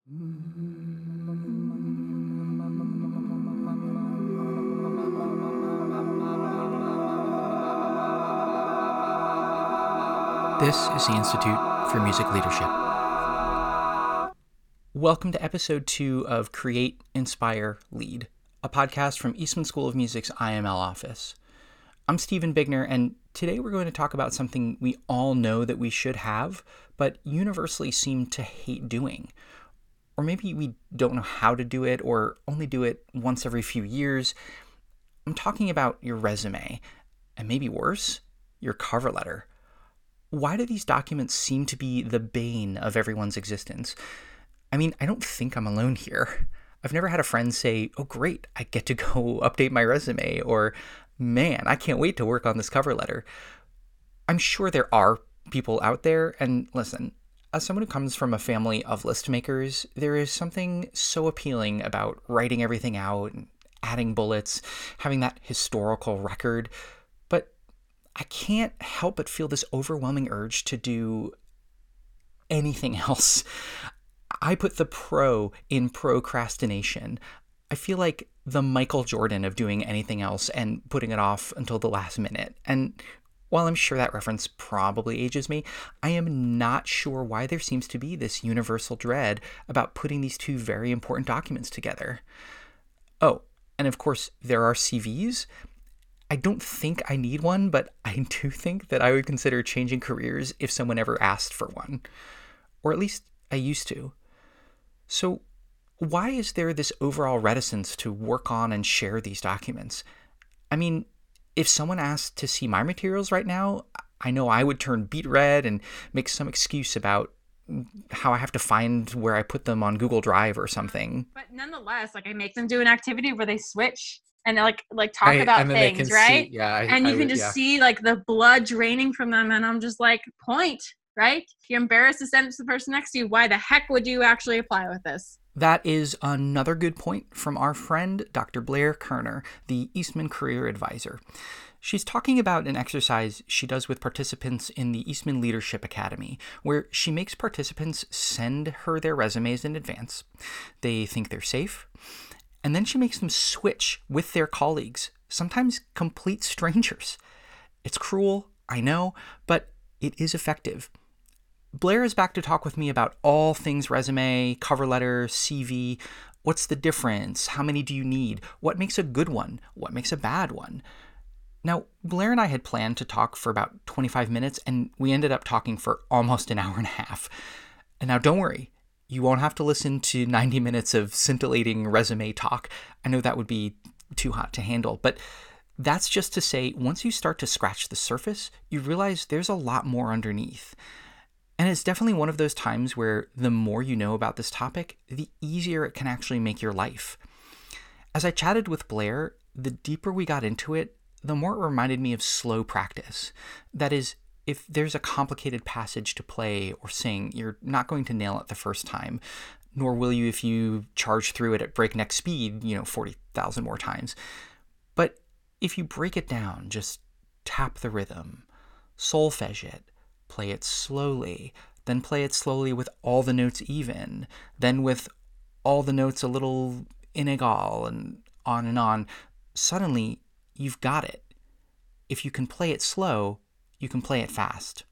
This is the Institute for Music Leadership. Welcome to episode 2 of Create, Inspire, Lead, a podcast from Eastman School of Music's IML office. I'm Stephen Bigner, and today we're going to talk about something we all know that we should have, but universally seem to hate doing. Or maybe we don't know how to do it, or only do it once every few years. I'm talking about your resume, and maybe worse, your cover letter. Why do these documents seem to be the bane of everyone's existence? I mean, I don't think I'm alone here. I've never had a friend say, "Oh, great, I get to go update my resume," or, "Man, I can't wait to work on this cover letter." I'm sure there are people out there, and listen, as someone who comes from a family of list makers, there is something so appealing about writing everything out and adding bullets, having that historical record. But I can't help but feel this overwhelming urge to do anything else. I put the pro in procrastination. I feel like the Michael Jordan of doing anything else and putting it off until the last minute. And while I'm sure that reference probably ages me, I am not sure why there seems to be this universal dread about putting these two very important documents together. Oh, and of course, there are CVs. I don't think I need one, but I do think that I would consider changing careers if someone ever asked for one. Or at least I used to. So why is there this overall reticence to work on and share these documents? I mean, if someone asked to see my materials right now, I know I would turn beet red and make some excuse about how I have to find where I put them on Google Drive or something. But nonetheless, I make them do an activity where they switch and talk about And then they can things, see, right? yeah, And I you can would, just yeah. see the blood draining from them, and I'm just like, point, right? If you're embarrassed to send it to the person next to you, why the heck would you actually apply with this? That is another good point from our friend, Dr. Blair Kerner, the Eastman Career Advisor. She's talking about an exercise she does with participants in the Eastman Leadership Academy, where she makes participants send her their resumes in advance. They think they're safe, and then she makes them switch with their colleagues, sometimes complete strangers. It's cruel, I know, but it is effective. Blair is back to talk with me about all things resume, cover letter, CV. What's the difference? How many do you need? What makes a good one? What makes a bad one? Now, Blair and I had planned to talk for about 25 minutes, and we ended up talking for almost an hour and a half. And now, don't worry, you won't have to listen to 90 minutes of scintillating resume talk. I know that would be too hot to handle, but that's just to say, once you start to scratch the surface, you realize there's a lot more underneath. And it's definitely one of those times where the more you know about this topic, the easier it can actually make your life. As I chatted with Blair, the deeper we got into it, the more it reminded me of slow practice. That is, if there's a complicated passage to play or sing, you're not going to nail it the first time, nor will you if you charge through it at breakneck speed, 40,000 more times. But if you break it down, just tap the rhythm, solfege it, play it slowly, then play it slowly with all the notes even, then with all the notes a little inégal, and on, suddenly you've got it. If you can play it slow, you can play it fast.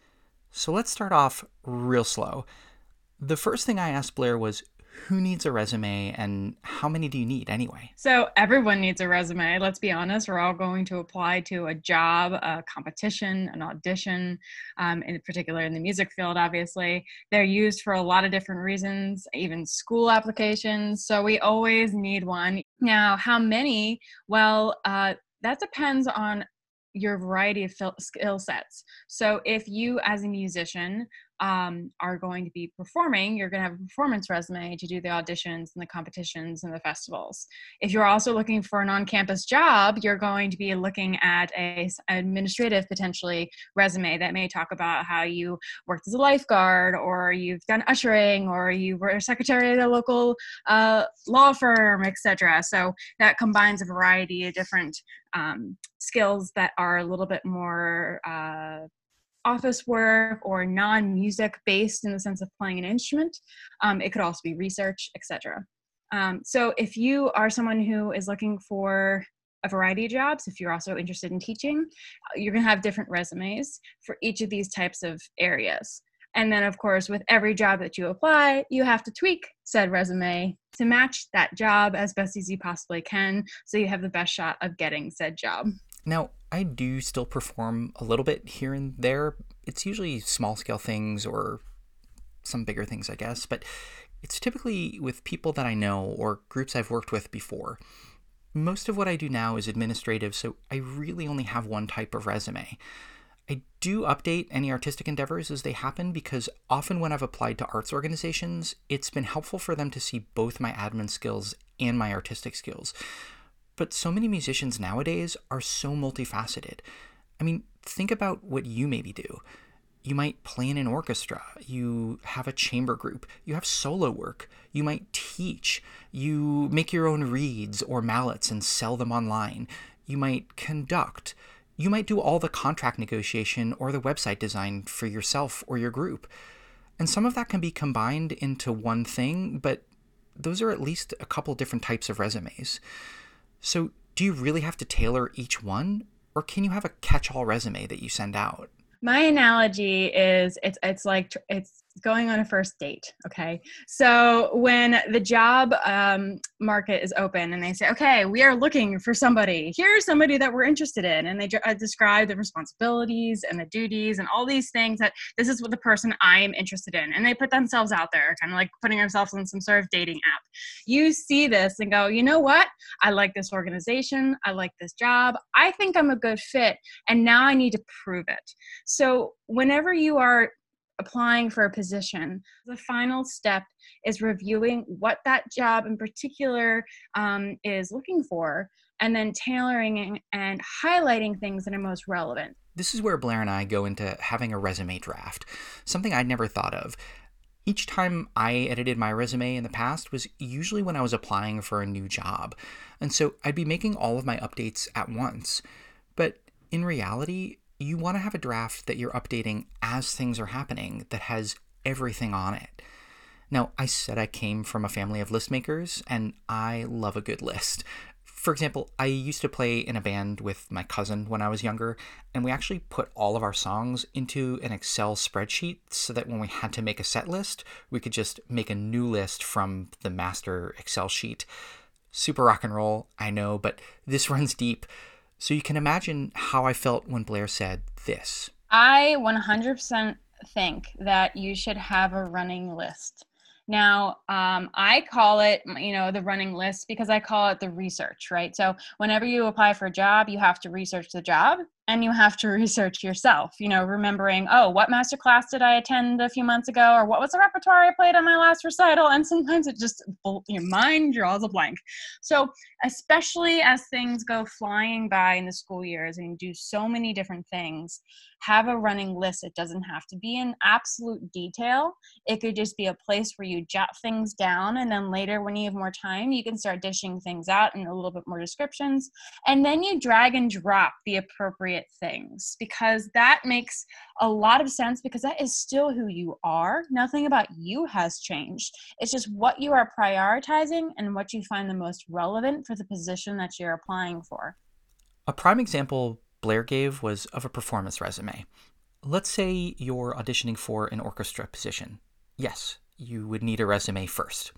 So let's start off real slow. The first thing I asked Blair was, who needs a resume and how many do you need anyway? So everyone needs a resume. Let's be honest. We're all going to apply to a job, a competition, an audition, in particular in the music field, obviously. They're used for a lot of different reasons, even school applications. So we always need one. Now, how many? Well, that depends on your variety of skill sets. So if you as a musician are going to be performing, you're going to have a performance resume to do the auditions and the competitions and the festivals. If you're also looking for an on-campus job, you're going to be looking at an administrative, potentially, resume that may talk about how you worked as a lifeguard, or you've done ushering, or you were a secretary at a local law firm, etc. So that combines a variety of different skills that are a little bit more office work or non-music based in the sense of playing an instrument. It could also be research, etc. So if you are someone who is looking for a variety of jobs, if you're also interested in teaching, you're going to have different resumes for each of these types of areas. And then, of course, with every job that you apply, you have to tweak said resume to match that job as best as you possibly can, so you have the best shot of getting said job. Now, I do still perform a little bit here and there. It's usually small scale things or some bigger things, I guess, but it's typically with people that I know or groups I've worked with before. Most of what I do now is administrative, so I really only have one type of resume. I do update any artistic endeavors as they happen because often when I've applied to arts organizations, it's been helpful for them to see both my admin skills and my artistic skills. But so many musicians nowadays are so multifaceted. I mean, think about what you maybe do. You might play in an orchestra, you have a chamber group, you have solo work, you might teach, you make your own reeds or mallets and sell them online, you might conduct, you might do all the contract negotiation or the website design for yourself or your group. And some of that can be combined into one thing, but those are at least a couple different types of resumes. So do you really have to tailor each one, or can you have a catch-all resume that you send out? My analogy is it's like it's going on a first date. Okay, so when the job market is open and they say, okay, we are looking for somebody, here's somebody that we're interested in, and they describe the responsibilities and the duties and all these things, that this is what the person I am interested in, and they put themselves out there, kind of like putting themselves on some sort of dating app. You see this and go, you know what, I like this organization, I like this job, I think I'm a good fit, and now I need to prove it. So whenever you are applying for a position, the final step is reviewing what that job in particular is looking for, and then tailoring and highlighting things that are most relevant. This is where Blair and I go into having a resume draft, something I'd never thought of. Each time I edited my resume in the past was usually when I was applying for a new job, and so I'd be making all of my updates at once. But in reality, you want to have a draft that you're updating as things are happening that has everything on it. Now, I said I came from a family of list makers, and I love a good list. For example, I used to play in a band with my cousin when I was younger, and we actually put all of our songs into an Excel spreadsheet so that when we had to make a set list, we could just make a new list from the master Excel sheet. Super rock and roll, I know, but this runs deep. So you can imagine how I felt when Blair said this. I 100% think that you should have a running list. Now, I call it, the running list because I call it the research, right? So whenever you apply for a job, you have to research the job and you have to research yourself, remembering, oh, what master class did I attend a few months ago? Or what was the repertoire I played on my last recital? And sometimes it just, your mind draws a blank. So especially as things go flying by in the school years and you do so many different things, have a running list. It doesn't have to be in absolute detail. It could just be a place where you jot things down, and then later when you have more time, you can start dishing things out in a little bit more descriptions, and then you drag and drop the appropriate things, because that makes a lot of sense, because that is still who you are. Nothing about you has changed. It's just what you are prioritizing and what you find the most relevant for the position that you're applying for. A prime example Blair gave was of a performance resume. Let's say you're auditioning for an orchestra position. Yes, you would need a resume first.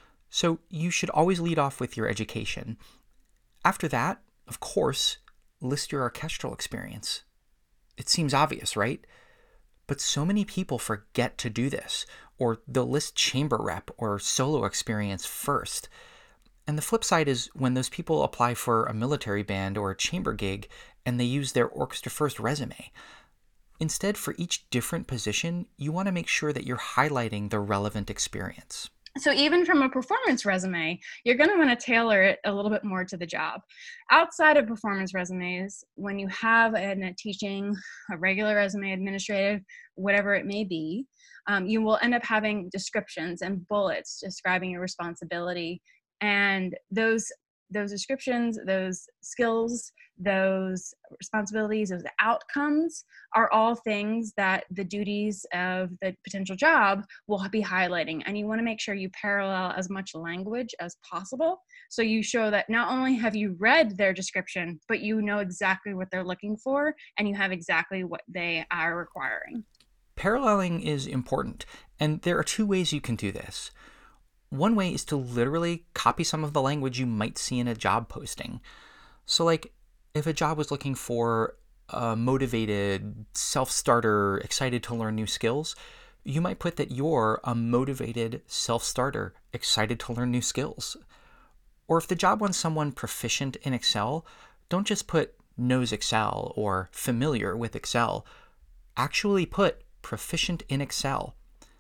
So you should always lead off with your education. After that, of course, list your orchestral experience. It seems obvious, right? But so many people forget to do this, or they'll list chamber rep or solo experience first. And the flip side is when those people apply for a military band or a chamber gig and they use their orchestra first resume. Instead, for each different position, you want to make sure that you're highlighting the relevant experience. So even from a performance resume, you're going to want to tailor it a little bit more to the job. Outside of performance resumes, when you have a teaching, a regular resume, administrative, whatever it may be, you will end up having descriptions and bullets describing your responsibility. And those those descriptions, those skills, those responsibilities, those outcomes are all things that the duties of the potential job will be highlighting. And you want to make sure you parallel as much language as possible. So you show that not only have you read their description, but you know exactly what they're looking for and you have exactly what they are requiring. Paralleling is important, and there are two ways you can do this. One way is to literally copy some of the language you might see in a job posting. So, like, if a job was looking for a motivated, self-starter, excited to learn new skills, you might put that you're a motivated self-starter, excited to learn new skills. Or if the job wants someone proficient in Excel, don't just put knows Excel or familiar with Excel. Actually put proficient in Excel,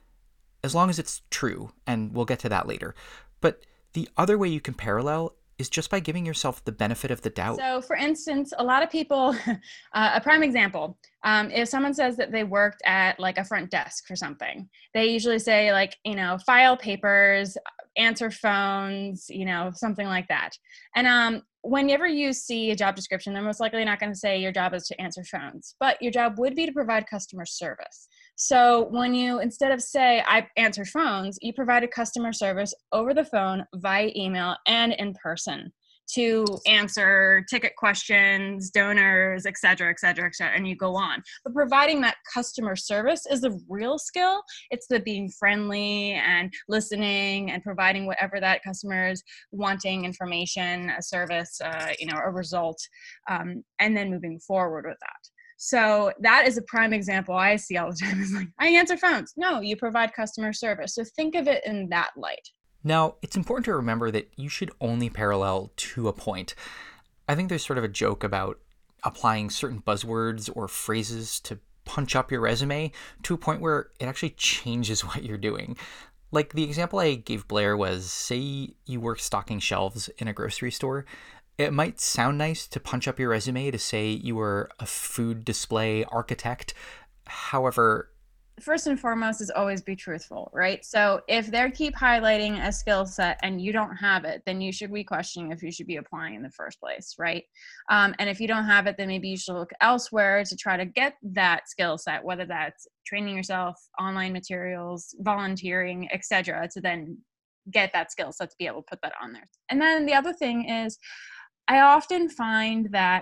as long as it's true, and we'll get to that later. But the other way you can parallel is just by giving yourself the benefit of the doubt. So for instance, a lot of people, a prime example, if someone says that they worked at like a front desk for something, they usually say like, file papers, answer phones, something like that. And whenever you see a job description, they're most likely not going to say your job is to answer phones, but your job would be to provide customer service. So when you, instead of say, I answer phones, you provided customer service over the phone, via email, and in person to answer ticket questions, donors, et cetera, et cetera, et cetera, and you go on. But providing that customer service is the real skill. It's the being friendly and listening and providing whatever that customer is wanting, information, a service, a result, and then moving forward with that. So that is a prime example I see all the time. Is like, I answer phones. No, you provide customer service. So think of it in that light. Now, it's important to remember that you should only parallel to a point. I think there's sort of a joke about applying certain buzzwords or phrases to punch up your resume to a point where it actually changes what you're doing. Like the example I gave Blair was, say you work stocking shelves in a grocery store. It might sound nice to punch up your resume to say you were a food display architect. However, first and foremost is always be truthful, right? So if they keep highlighting a skill set and you don't have it, then you should be questioning if you should be applying in the first place, right? And if you don't have it, then maybe you should look elsewhere to try to get that skill set, whether that's training yourself, online materials, volunteering, etc., to then get that skill set to be able to put that on there. And then the other thing is, I often find that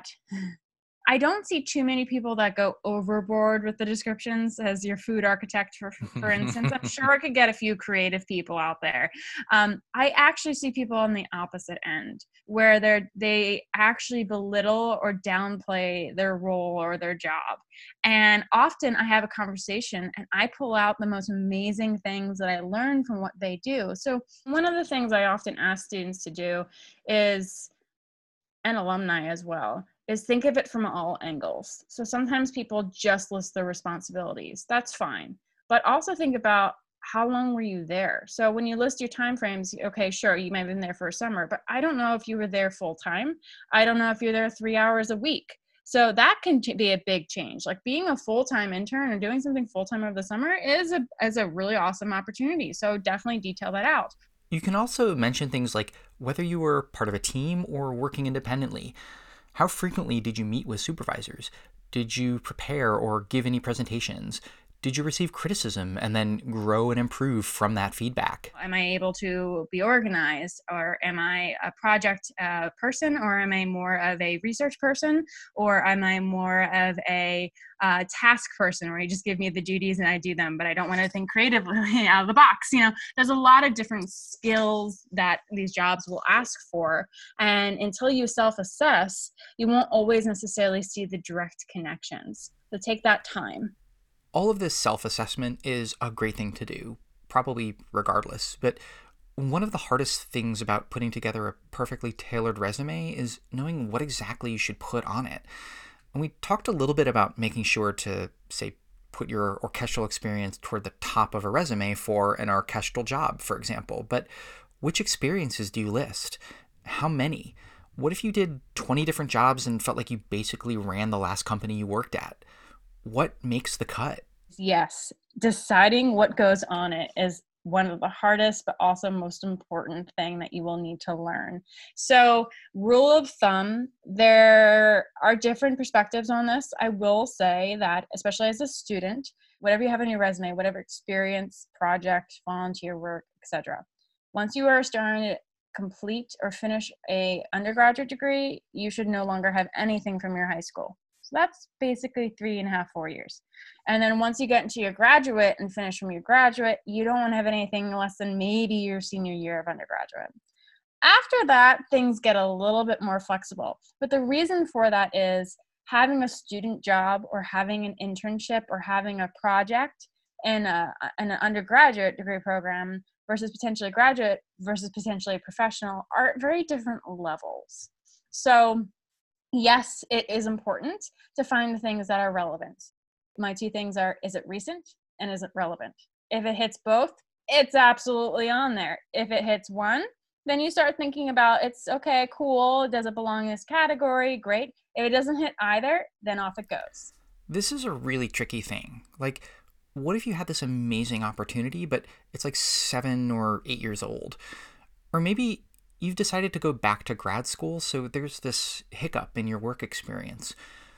I don't see too many people that go overboard with the descriptions as your food architect, for instance. I'm sure I could get a few creative people out there. I actually see people on the opposite end where they actually belittle or downplay their role or their job. And often I have a conversation and I pull out the most amazing things that I learned from what they do. So one of the things I often ask students to do is, and alumni as well, is think of it from all angles. So sometimes people just list their responsibilities. That's fine. But also think about how long were you there? So when you list your timeframes, okay, sure, you might have been there for a summer, but I don't know if you were there full time. I don't know if you're there 3 hours a week. So that can be a big change. Like being a full-time intern or doing something full-time over the summer is a really awesome opportunity. So definitely detail that out. You can also mention things like whether you were part of a team or working independently. How frequently did you meet with supervisors? Did you prepare or give any presentations? Did you receive criticism and then grow and improve from that feedback? Am I able to be organized, or am I a project person, or am I more of a research person, or am I more of a task person where you just give me the duties and I do them, but I don't want to think creatively out of the box? There's a lot of different skills that these jobs will ask for. And until you self-assess, you won't always necessarily see the direct connections. So take that time. All of this self-assessment is a great thing to do, probably regardless, but one of the hardest things about putting together a perfectly tailored resume is knowing what exactly you should put on it. And we talked a little bit about making sure to, say, put your orchestral experience toward the top of a resume for an orchestral job, for example, but which experiences do you list? How many? What if you did 20 different jobs and felt like you basically ran the last company you worked at? What makes the cut? Yes, deciding what goes on it is one of the hardest, but also most important thing that you will need to learn. So, rule of thumb, there are different perspectives on this. I will say that, especially as a student, whatever you have on your resume, whatever experience, project, volunteer work, etc. Once you are starting to complete or finish a undergraduate degree, you should no longer have anything from your high school. So that's basically 3.5, 4 years. And then once you get into your graduate and finish from your graduate, you don't want to have anything less than maybe your senior year of undergraduate. After that, things get a little bit more flexible. But the reason for that is having a student job or having an internship or having a project in an undergraduate degree program versus potentially graduate versus potentially professional are at very different levels. So yes, it is important to find the things that are relevant. My two things are, is it recent and is it relevant? If it hits both, it's absolutely on there. If it hits one, then you start thinking about, it's okay, cool, does it belong in this category? Great. If it doesn't hit either, then off it goes. This is a really tricky thing. Like, what if you had this amazing opportunity, but it's like 7 or 8 years old? Or maybe you've decided to go back to grad school, so there's this hiccup in your work experience.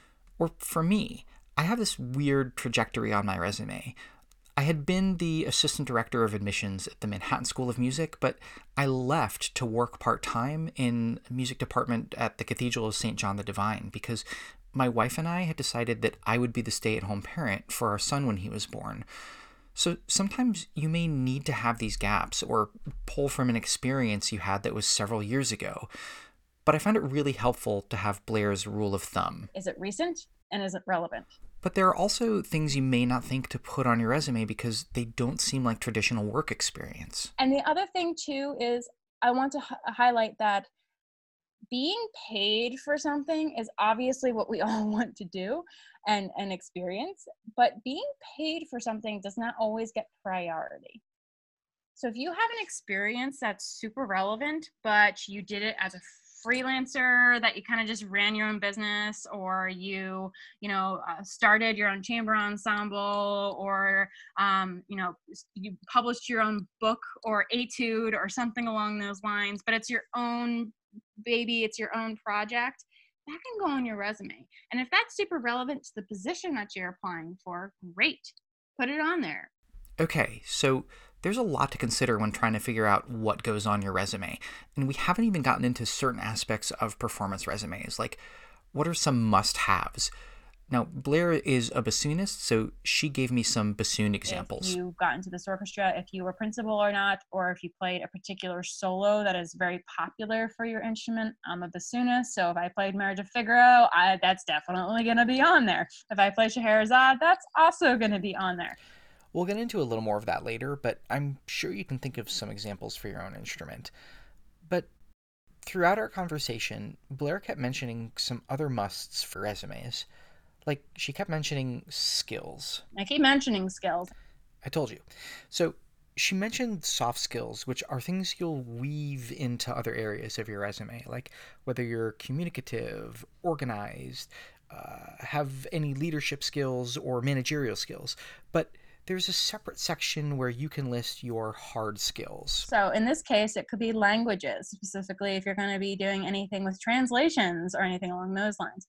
Or for me, I have this weird trajectory on my resume. I had been the assistant director of admissions at the Manhattan School of Music, but I left to work part-time in a music department at the Cathedral of St. John the Divine because my wife and I had decided that I would be the stay-at-home parent for our son when he was born. So sometimes you may need to have these gaps or pull from an experience you had that was several years ago. But I found it really helpful to have Blair's rule of thumb. Is it recent and is it relevant? But there are also things you may not think to put on your resume because they don't seem like traditional work experience. And the other thing too is I want to highlight that being paid for something is obviously what we all want to do and experience, but being paid for something does not always get priority. So if you have an experience that's super relevant, but you did it as a freelancer, that you kind of just ran your own business, or you started your own chamber ensemble, or you published your own book or etude or something along those lines, but it's your own baby, it's your own project, that can go on your resume. And if that's super relevant to the position that you're applying for, great, put it on there. Okay, so there's a lot to consider when trying to figure out what goes on your resume, and we haven't even gotten into certain aspects of performance resumes, like what are some must-haves? Now, Blair is a bassoonist, so she gave me some bassoon examples. If you got into this orchestra, if you were principal or not, or if you played a particular solo that is very popular for your instrument. I'm a bassoonist, so if I played Marriage of Figaro, that's definitely going to be on there. If I play Scheherazade, that's also going to be on there. We'll get into a little more of that later, but I'm sure you can think of some examples for your own instrument. But throughout our conversation, Blair kept mentioning some other musts for resumes. Like, she kept mentioning skills. I keep mentioning skills. I told you. So she mentioned soft skills, which are things you'll weave into other areas of your resume, like whether you're communicative, organized, have any leadership skills or managerial skills. But there's a separate section where you can list your hard skills. So in this case, it could be languages, specifically if you're going to be doing anything with translations or anything along those lines.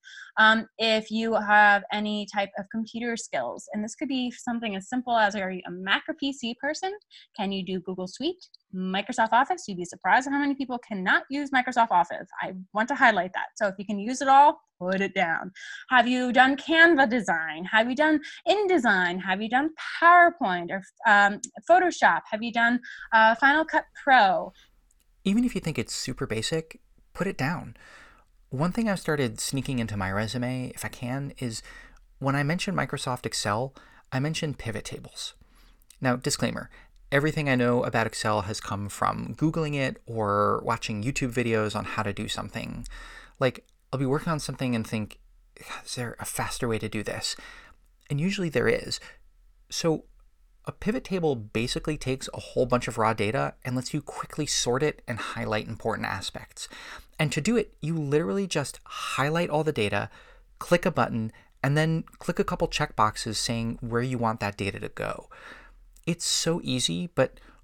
If you have any type of computer skills, and this could be something as simple as, are you a Mac or PC person? Can you do Google Suite, Microsoft Office? You'd be surprised at how many people cannot use Microsoft Office. I want to highlight that. So if you can use it all, put it down. Have you done Canva design? Have you done InDesign? Have you done PowerPoint or Photoshop? Have you done Final Cut Pro? Even if you think it's super basic, put it down. One thing I've started sneaking into my resume, if I can, is when I mention Microsoft Excel, I mention pivot tables. Now, disclaimer, everything I know about Excel has come from Googling it or watching YouTube videos on how to do something. Like, I'll be working on something and think, is there a faster way to do this? And usually there is. So a pivot table basically takes a whole bunch of raw data and lets you quickly sort it and highlight important aspects. And to do it, you literally just highlight all the data, click a button, and then click a couple checkboxes saying where you want that data to go. It's so easy, but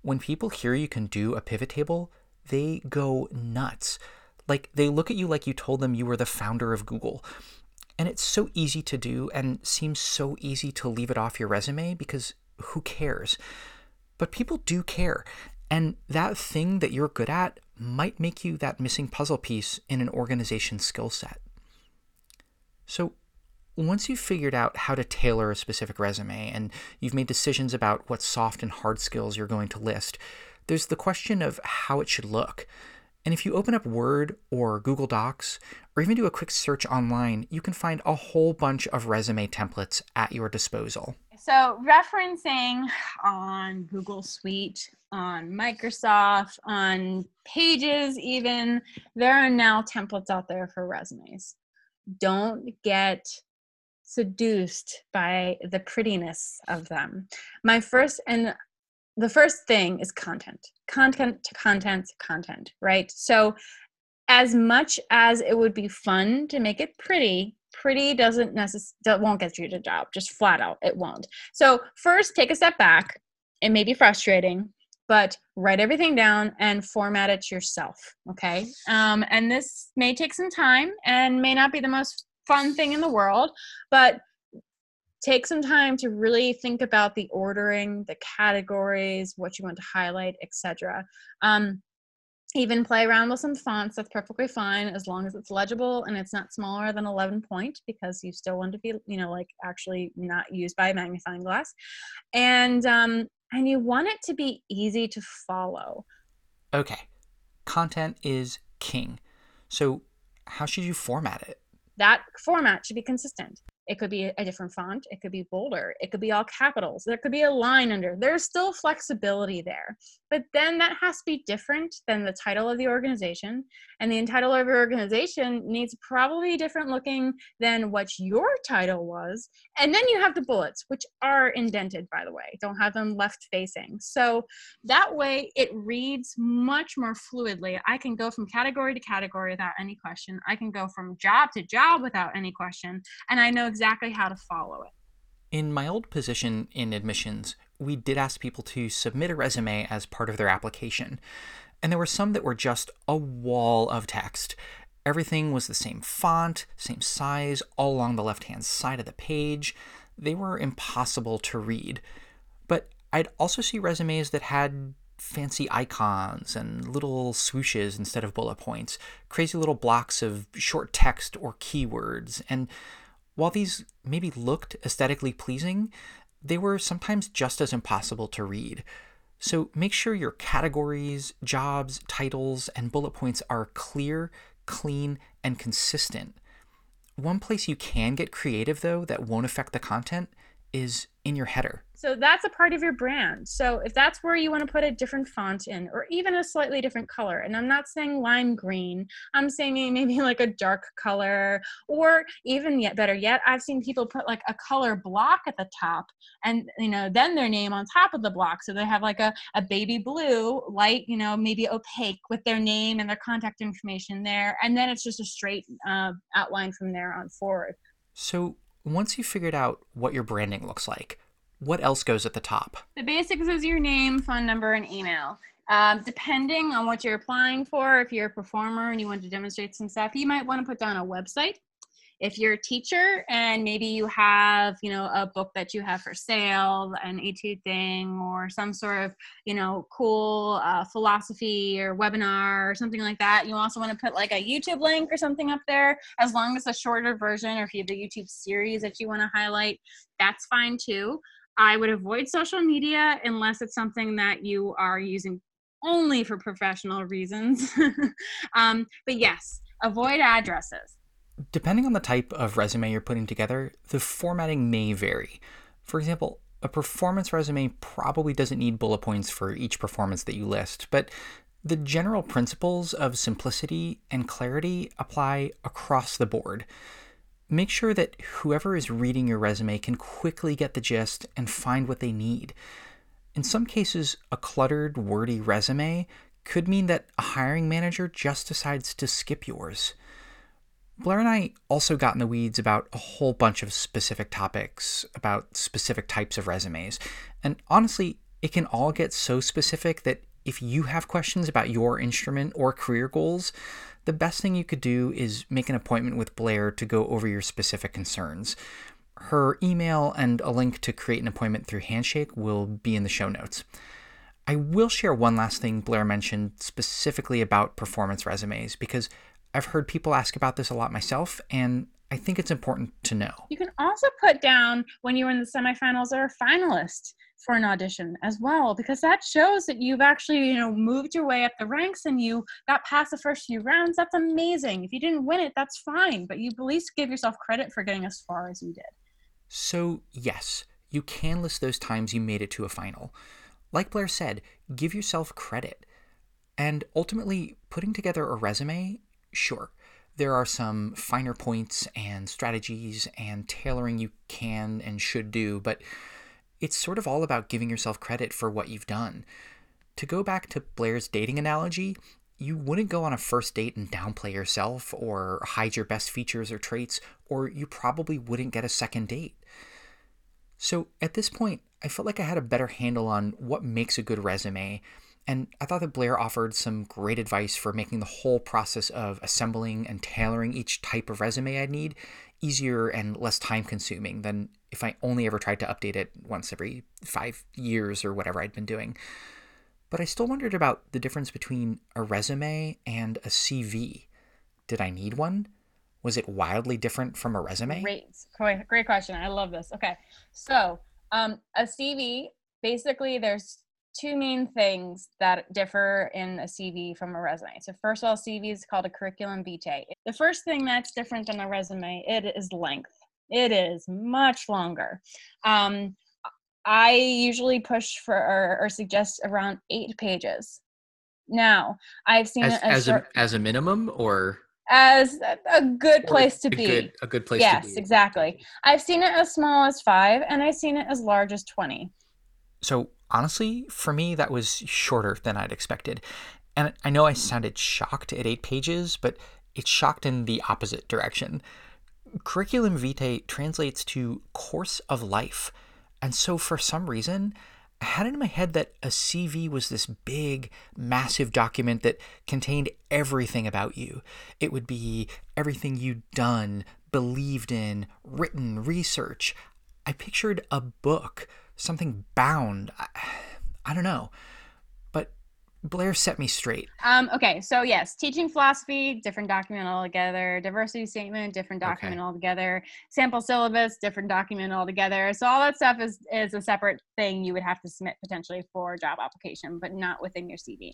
When people hear you can do a pivot table, they go nuts. Like, they look at you like you told them you were the founder of Google. And it's so easy to do and seems so easy to leave it off your resume because who cares? But people do care. And that thing that you're good at might make you that missing puzzle piece in an organization's skill set. So once you've figured out how to tailor a specific resume and you've made decisions about what soft and hard skills you're going to list, there's the question of how it should look. And if you open up Word or Google Docs, or even do a quick search online, you can find a whole bunch of resume templates at your disposal. So referencing on Google Suite, on Microsoft, on Pages even, there are now templates out there for resumes. Don't get seduced by the prettiness of them. The first thing is content, right? So as much as it would be fun to make it pretty won't get you the job, just flat out, it won't. So first, take a step back. It may be frustrating, but write everything down and format it yourself, okay? And this may take some time and may not be the most fun thing in the world, but take some time to really think about the ordering, the categories, what you want to highlight, etc. Even play around with some fonts. That's perfectly fine as long as it's legible and it's not smaller than 11 point, because you still want to be, like actually not used by a magnifying glass. And you want it to be easy to follow. Okay, content is king. So how should you format it? That format should be consistent. It could be a different font. It could be bolder. It could be all capitals. There could be a line under. There's still flexibility there. But then that has to be different than the title of the organization. And the title of your organization needs probably different looking than what your title was. And then you have the bullets, which are indented, by the way. Don't have them left facing. So that way it reads much more fluidly. I can go from category to category without any question. I can go from job to job without any question. And I know exactly how to follow it. In my old position in admissions, we did ask people to submit a resume as part of their application. And there were some that were just a wall of text. Everything was the same font, same size, all along the left-hand side of the page. They were impossible to read. But I'd also see resumes that had fancy icons and little swooshes instead of bullet points, crazy little blocks of short text or keywords. And while these maybe looked aesthetically pleasing, they were sometimes just as impossible to read. So make sure your categories, jobs, titles, and bullet points are clear, clean, and consistent. One place you can get creative, though, that won't affect the content is in your header. So that's a part of your brand. So if that's where you want to put a different font in, or even a slightly different color, and I'm not saying lime green, I'm saying maybe like a dark color, or even better yet, I've seen people put like a color block at the top and, then their name on top of the block. So they have like a baby blue, light, maybe opaque with their name and their contact information there. And then it's just a straight outline from there on forward. So once you've figured out what your branding looks like, what else goes at the top? The basics is your name, phone number, and email. Depending on what you're applying for, if you're a performer and you want to demonstrate some stuff, you might want to put down a website. If you're a teacher and maybe you have, a book that you have for sale, an etude thing, or some sort of, cool philosophy or webinar or something like that, you also want to put like a YouTube link or something up there, as long as it's a shorter version, or if you have a YouTube series that you want to highlight, that's fine too. I would avoid social media unless it's something that you are using only for professional reasons. But yes, avoid addresses. Depending on the type of resume you're putting together, the formatting may vary. For example, a performance resume probably doesn't need bullet points for each performance that you list, but the general principles of simplicity and clarity apply across the board. Make sure that whoever is reading your resume can quickly get the gist and find what they need. In some cases, a cluttered, wordy resume could mean that a hiring manager just decides to skip yours. Blair and I also got in the weeds about a whole bunch of specific topics, about specific types of resumes. And honestly, It can all get so specific that if you have questions about your instrument or career goals, the best thing you could do is make an appointment with Blair to go over your specific concerns. Her email and a link to create an appointment through Handshake will be in the show notes. I will share one last thing Blair mentioned specifically about performance resumes, because I've heard people ask about this a lot myself, and I think it's important to know. You can also put down when you were in the semifinals or a finalist for an audition as well, because that shows that you've actually, moved your way up the ranks and you got past the first few rounds. That's amazing. If you didn't win it, that's fine, but you at least give yourself credit for getting as far as you did. So, yes, you can list those times you made it to a final. Like Blair said, give yourself credit. And ultimately, putting together a resume, sure, there are some finer points and strategies and tailoring you can and should do, but it's sort of all about giving yourself credit for what you've done. To go back to Blair's dating analogy, you wouldn't go on a first date and downplay yourself or hide your best features or traits, or you probably wouldn't get a second date. So at this point, I felt like I had a better handle on what makes a good resume, and I thought that Blair offered some great advice for making the whole process of assembling and tailoring each type of resume I'd need easier and less time consuming than if I only ever tried to update it once every 5 years or whatever I'd been doing. But I still wondered about the difference between a resume and a CV. Did I need one? Was it wildly different from a resume? Great question. I love this. Okay. So a CV, basically there's two main things that differ in a CV from a resume. So first of all, CV is called a curriculum vitae. The first thing that's different than a resume, it is length. It is much longer. I usually push for or suggest around 8 pages. Now, I've seen it as a minimum, or as a good place to be. A good place to be. Yes, exactly. I've seen it as small as 5, and I've seen it as large as 20. So honestly, for me, that was shorter than I'd expected. And I know I sounded shocked at 8 pages, but it's shocked in the opposite direction. Curriculum vitae translates to course of life. And so for some reason, I had it in my head that a CV was this big, massive document that contained everything about you. It would be everything you'd done, believed in, written, research. I pictured a book, something bound. I don't know. But Blair set me straight. Okay, so yes, teaching philosophy, different document altogether. Diversity statement, different document altogether. Sample syllabus, different document altogether. So all that stuff is a separate thing you would have to submit potentially for a job application, but not within your CV.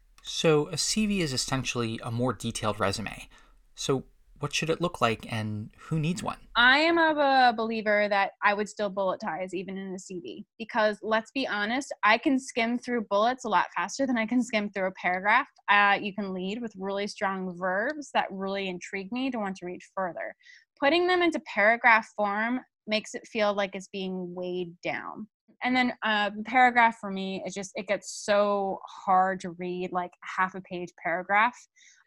So a CV is essentially a more detailed resume. So what should it look like, and who needs one? I am a believer that I would still bulletize even in a CV, because let's be honest, I can skim through bullets a lot faster than I can skim through a paragraph. You can lead with really strong verbs that really intrigue me to want to read further. Putting them into paragraph form makes it feel like it's being weighed down. And then paragraph for me is just, it gets so hard to read, like half a page paragraph.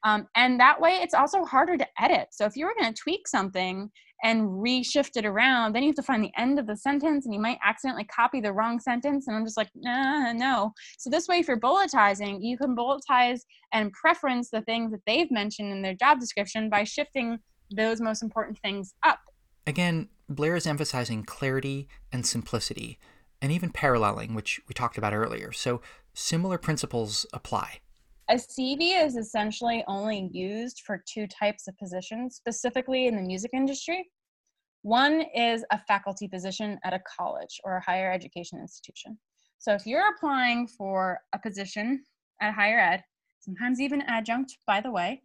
And that way it's also harder to edit. So if you were going to tweak something and reshift it around, then you have to find the end of the sentence and you might accidentally copy the wrong sentence. And I'm just like, nah, no. So this way, if you're bulletizing, you can bulletize and preference the things that they've mentioned in their job description by shifting those most important things up. Again, Blair is emphasizing clarity and simplicity, and even paralleling, which we talked about earlier. So similar principles apply. A CV is essentially only used for 2 types of positions, specifically in the music industry. One is a faculty position at a college or a higher education institution. So if you're applying for a position at higher ed, sometimes even adjunct, by the way,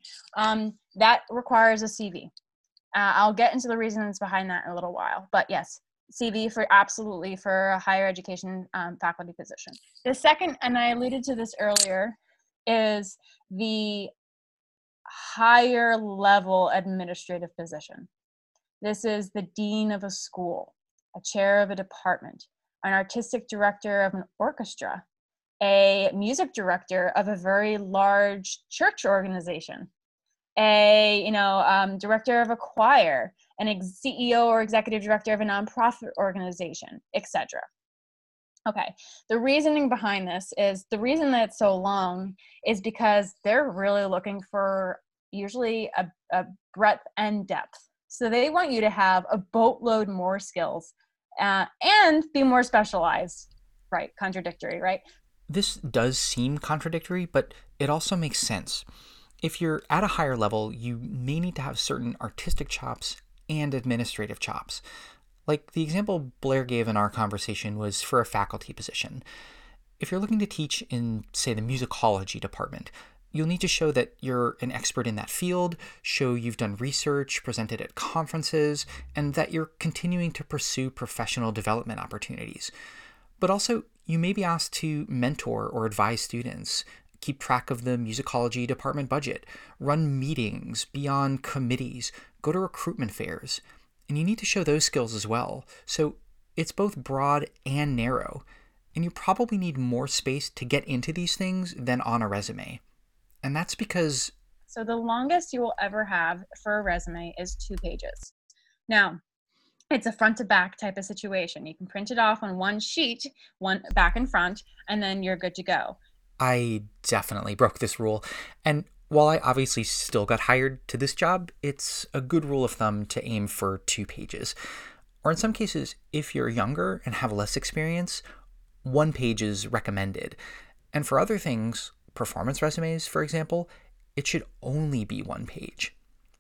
that requires a CV. I'll get into the reasons behind that in a little while, but yes, CV for absolutely for a higher education faculty position. The second, and I alluded to this earlier, is the higher level administrative position. This is the dean of a school, a chair of a department, an artistic director of an orchestra, a music director of a very large church organization, a director of a choir, an CEO or executive director of a nonprofit organization, etc. Okay. The reasoning behind this is the reason that it's so long is because they're really looking for usually a breadth and depth. So they want you to have a boatload more skills and be more specialized. Right. Contradictory, right? This does seem contradictory, but it also makes sense. If you're at a higher level, you may need to have certain artistic chops and administrative chops. Like the example Blair gave in our conversation was for a faculty position. If you're looking to teach in, say, the musicology department, you'll need to show that you're an expert in that field, show you've done research, presented at conferences, and that you're continuing to pursue professional development opportunities. But also, you may be asked to mentor or advise students, keep track of the musicology department budget, run meetings, be on committees, go to recruitment fairs. And you need to show those skills as well. So it's both broad and narrow. And you probably need more space to get into these things than on a resume. And that's because So the longest you will ever have for a resume is 2 pages. Now, it's a front to back type of situation. You can print it off on one sheet, one back and front, and then you're good to go. I definitely broke this rule. And while I obviously still got hired to this job, it's a good rule of thumb to aim for 2 pages. Or in some cases, if you're younger and have less experience, 1 page is recommended. And for other things, performance resumes, for example, it should only be 1 page.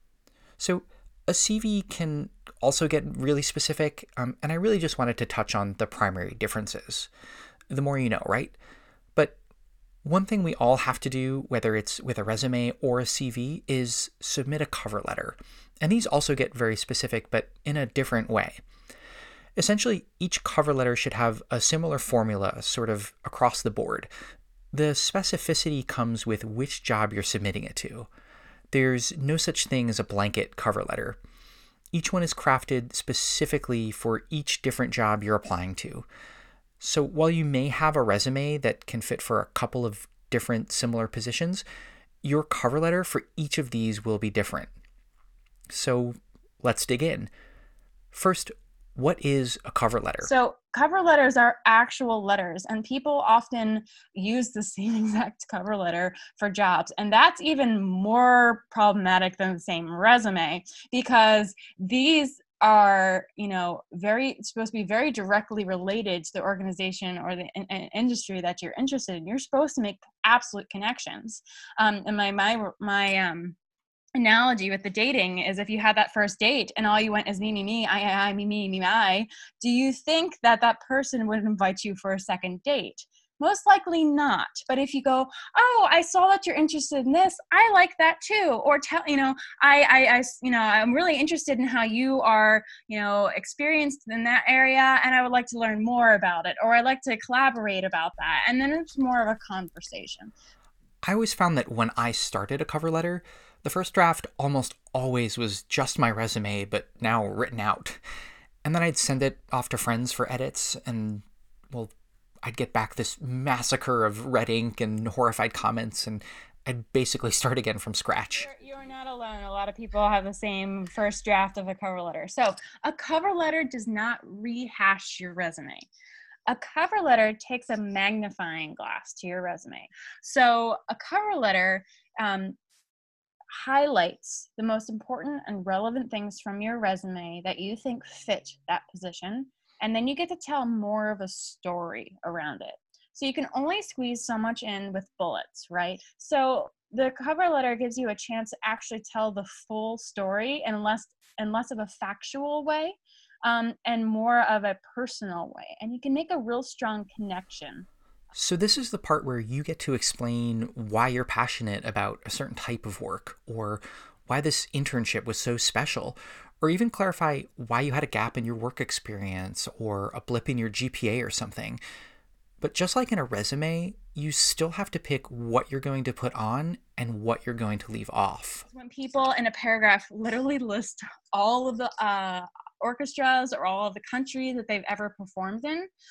So a CV can also get really specific, and I really just wanted to touch on the primary differences. The more you know, right? But one thing we all have to do, whether it's with a resume or a CV, is submit a cover letter. And these also get very specific, but in a different way. Essentially, each cover letter should have a similar formula sort of across the board. The specificity comes with which job you're submitting it to. There's no such thing as a blanket cover letter. Each one is crafted specifically for each different job you're applying to. So while you may have a resume that can fit for a couple of different similar positions, your cover letter for each of these will be different. So let's dig in. First, what is a cover letter? So cover letters are actual letters, and people often use the same exact cover letter for jobs. And that's even more problematic than the same resume because these are, very supposed to be very directly related to the organization or the industry that you're interested in. You're supposed to make absolute connections. And my analogy with the dating is if you had that first date and all you went is me, I, me, I, do you think that that person would invite you for a second date? Most likely not. But if you go, oh, I saw that you're interested in this, I like that too. Or tell, I'm really interested in how you are, experienced in that area, and I would like to learn more about it, or I'd like to collaborate about that. And then it's more of a conversation. I always found that when I started a cover letter, the first draft almost always was just my resume, but now written out. And then I'd send it off to friends for edits, and, well, I'd get back this massacre of red ink and horrified comments, and I'd basically start again from scratch. You're not alone. A lot of people have the same first draft of a cover letter. So a cover letter does not rehash your resume. A cover letter takes a magnifying glass to your resume. So a cover letter highlights the most important and relevant things from your resume that you think fit that position. And then you get to tell more of a story around it. So you can only squeeze so much in with bullets, right? So the cover letter gives you a chance to actually tell the full story in less of a factual way, and more of a personal way. And you can make a real strong connection. So, this is the part where you get to explain why you're passionate about a certain type of work, or why this internship was so special, or even clarify why you had a gap in your work experience or a blip in your GPA or something. But just like in a resume, you still have to pick what you're going to put on and what you're going to leave off. When people in a paragraph literally list all of the orchestras or all of the countries that they've ever performed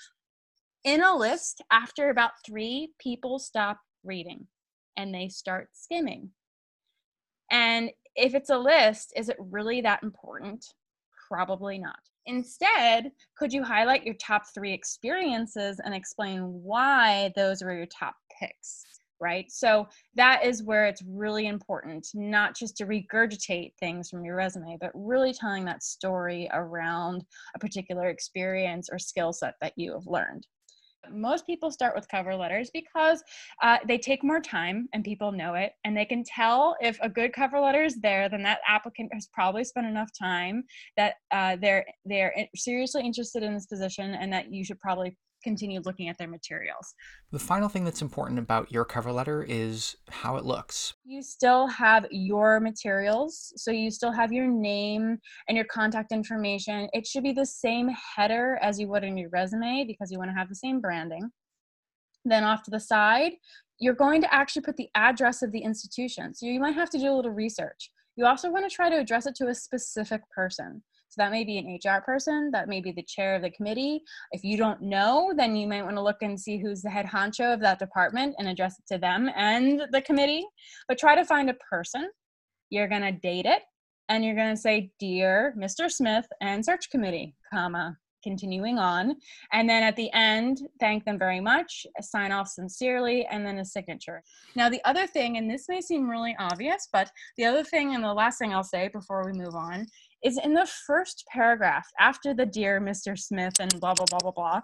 in a list, after about 3, people stop reading and they start skimming. And if it's a list, is it really that important? Probably not. Instead, could you highlight your top 3 experiences and explain why those were your top picks? Right. So that is where it's really important, not just to regurgitate things from your resume, but really telling that story around a particular experience or skill set that you have learned. Most people start with cover letters because they take more time and people know it, and they can tell if a good cover letter is there, then that applicant has probably spent enough time that they're seriously interested in this position, and that you should probably continue looking at their materials. The final thing that's important about your cover letter is how it looks. You still have your materials, so you still have your name and your contact information. It should be the same header as you would in your resume because you want to have the same branding. Then off to the side, you're going to actually put the address of the institution. So you might have to do a little research. You also want to try to address it to a specific person. So that may be an HR person, that may be the chair of the committee. If you don't know, then you might want to look and see who's the head honcho of that department and address it to them and the committee. But try to find a person. You're going to date it, and you're going to say, "Dear Mr. Smith and search committee, comma, continuing on." And then at the end, thank them very much, sign off sincerely, and then a signature. Now, the other thing, and this may seem really obvious, but the other thing and the last thing I'll say before we move on is in the first paragraph, after the "Dear Mr. Smith" and blah, blah, blah, blah, blah,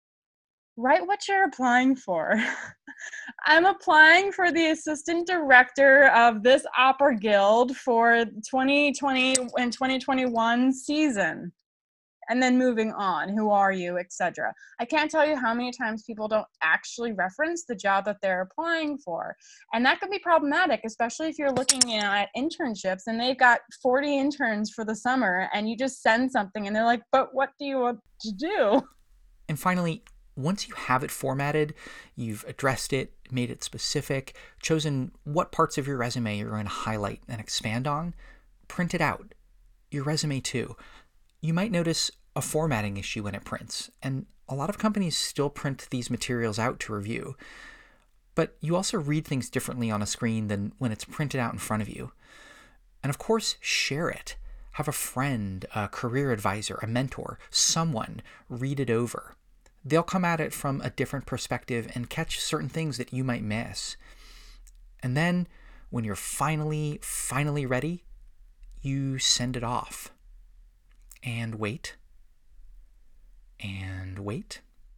write what you're applying for. I'm applying for the assistant director of this opera guild for 2020 and 2021 season. And then moving on, who are you, etc. I can't tell you how many times people don't actually reference the job that they're applying for. And that can be problematic, especially if you're looking at internships and they've got 40 interns for the summer and you just send something and they're like, "But what do you want to do?" And finally, once you have it formatted, you've addressed it, made it specific, chosen what parts of your resume you're going to highlight and expand on, print it out. Your resume too. You might notice a formatting issue when it prints, and a lot of companies still print these materials out to review. But you also read things differently on a screen than when it's printed out in front of you. And of course, share it. Have a friend, a career advisor, a mentor, someone read it over. They'll come at it from a different perspective and catch certain things that you might miss. And then, when you're finally ready, you send it off. And wait. And wait.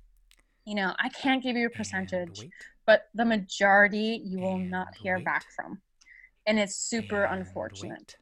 I can't give you a percentage, but the majority you will not hear back from. And it's super unfortunate.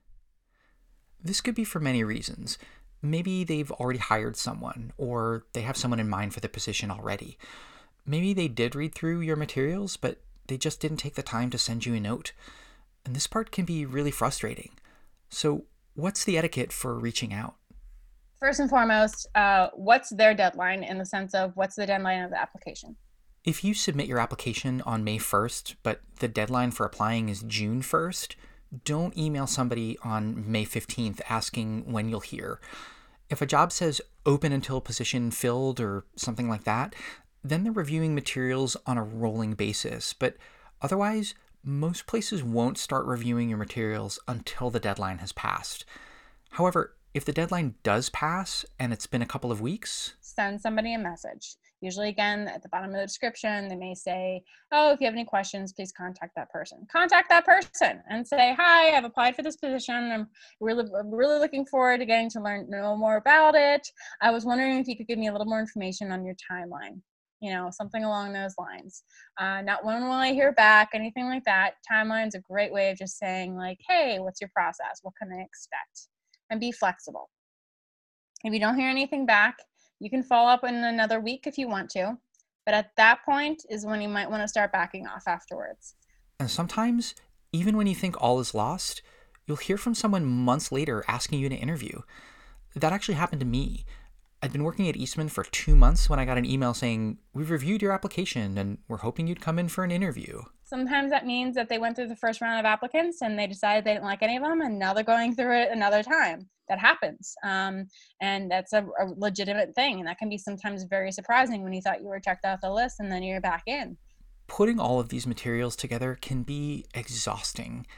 This could be for many reasons. Maybe they've already hired someone, or they have someone in mind for the position already. Maybe they did read through your materials, but they just didn't take the time to send you a note. And this part can be really frustrating. So, what's the etiquette for reaching out? First and foremost, what's their deadline in the sense of what's the deadline of the application? If you submit your application on May 1st, but the deadline for applying is June 1st, don't email somebody on May 15th asking when you'll hear. If a job says open until position filled or something like that, then they're reviewing materials on a rolling basis. But otherwise, most places won't start reviewing your materials until the deadline has passed. However, if the deadline does pass and it's been a couple of weeks, send somebody a message. Usually, again, at the bottom of the description, they may say, "Oh, if you have any questions, please contact that person." Contact that person and say, "Hi, I've applied for this position. I'm really looking forward to getting to know more about it. I was wondering if you could give me a little more information on your timeline." Something along those lines. Not when will I hear back, anything like that. Timeline's a great way of just saying, like, "Hey, what's your process? What can I expect?" And be flexible. If you don't hear anything back, you can follow up in another week if you want to. But at that point is when you might want to start backing off afterwards. And sometimes, even when you think all is lost, you'll hear from someone months later asking you to interview. That actually happened to me. I'd been working at Eastman for 2 months when I got an email saying, "We've reviewed your application and we're hoping you'd come in for an interview." Sometimes that means that they went through the first round of applicants and they decided they didn't like any of them, and now they're going through it another time. That happens. And that's a legitimate thing. And that can be sometimes very surprising when you thought you were checked off the list and then you're back in. Putting all of these materials together can be exhausting.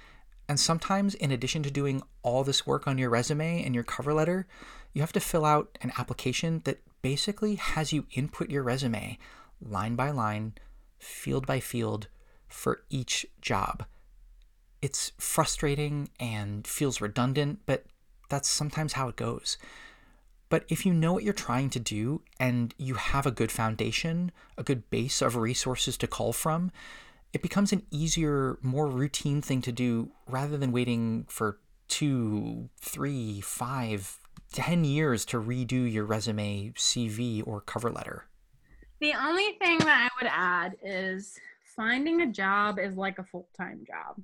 And sometimes, in addition to doing all this work on your resume and your cover letter, you have to fill out an application that basically has you input your resume line by line, field by field for each job. It's frustrating and feels redundant, but that's sometimes how it goes. But if you know what you're trying to do and you have a good foundation, a good base of resources to call from, it becomes an easier, more routine thing to do rather than waiting for 2, 3, 5, 10 years to redo your resume, CV, or cover letter. The only thing that I would add is finding a job is like a full-time job.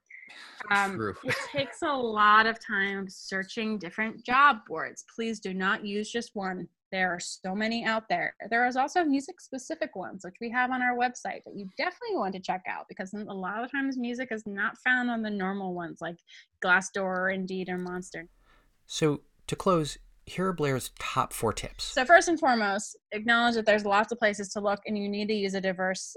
True. It takes a lot of time searching different job boards. Please do not use just one. There are so many out there. There is also music-specific ones, which we have on our website that you definitely want to check out, because a lot of times music is not found on the normal ones like Glassdoor or Indeed or Monster. So to close, here are Blair's top 4 tips. So first and foremost, acknowledge that there's lots of places to look, and you need to use a diverse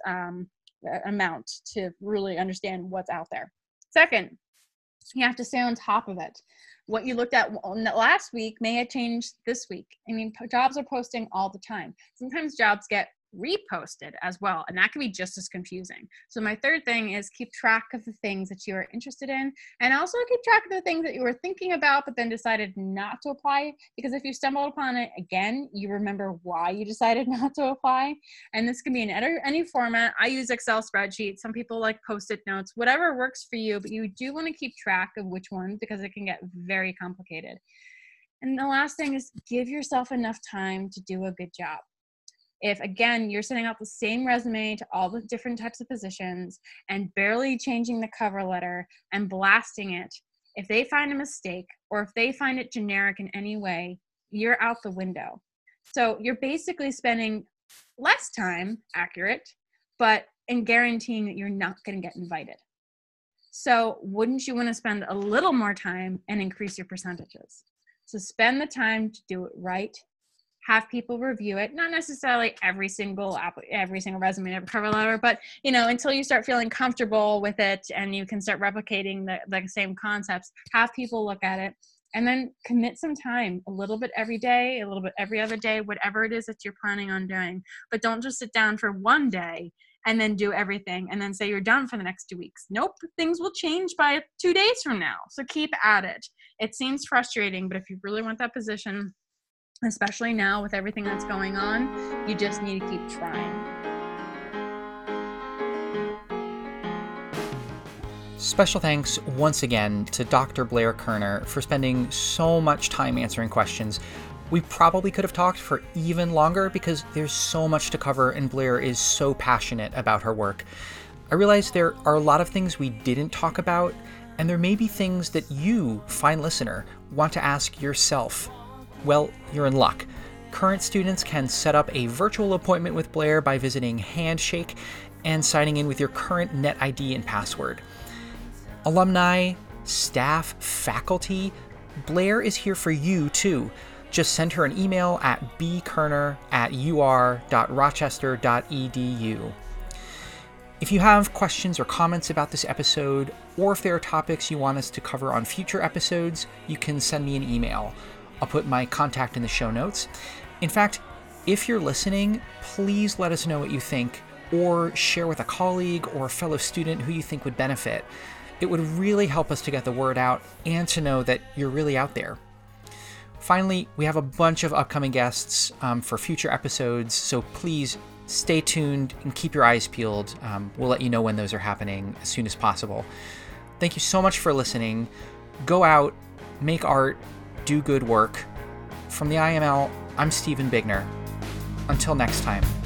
amount to really understand what's out there. Second, you have to stay on top of it. What you looked at last week may have changed this week. I mean, jobs are posting all the time. Sometimes jobs get reposted as well, and that can be just as confusing. So my third thing is keep track of the things that you are interested in, and also keep track of the things that you were thinking about but then decided not to apply, because if you stumbled upon it again, you remember why you decided not to apply. And this can be in any format. I use Excel spreadsheets. Some people like Post-it notes, whatever works for you, but you do want to keep track of which ones, because it can get very complicated. And the last thing is give yourself enough time to do a good job. If, again, you're sending out the same resume to all the different types of positions and barely changing the cover letter and blasting it, if they find a mistake or if they find it generic in any way, you're out the window. So you're basically spending less time, accurate, but in guaranteeing that you're not going to get invited. So wouldn't you want to spend a little more time and increase your percentages? So spend the time to do it right. Have people review it, not necessarily every single resume, every cover letter, but until you start feeling comfortable with it and you can start replicating the same concepts, have people look at it, and then commit some time, a little bit every day, a little bit every other day, whatever it is that you're planning on doing. But don't just sit down for one day and then do everything and then say you're done for the next 2 weeks. Nope, things will change by 2 days from now. So keep at it. It seems frustrating, but if you really want that position, especially now with everything that's going on, you just need to keep trying. Special thanks once again to Dr. Blair Kerner for spending so much time answering questions. We probably could have talked for even longer because there's so much to cover and Blair is so passionate about her work. I realize there are a lot of things we didn't talk about, and there may be things that you, fine listener, want to ask yourself. Well, you're in luck. Current students can set up a virtual appointment with Blair by visiting Handshake and signing in with your current NetID and password. Alumni, staff, faculty, Blair is here for you too. Just send her an email at bkerner@ur.rochester.edu. If you have questions or comments about this episode, or if there are topics you want us to cover on future episodes, you can send me an email. I'll put my contact in the show notes. In fact, if you're listening, please let us know what you think, or share with a colleague or a fellow student who you think would benefit. It would really help us to get the word out and to know that you're really out there. Finally, we have a bunch of upcoming guests for future episodes, so please stay tuned and keep your eyes peeled. We'll let you know when those are happening as soon as possible. Thank you so much for listening. Go out, make art, do good work. From the IML, I'm Stephen Bigner. Until next time.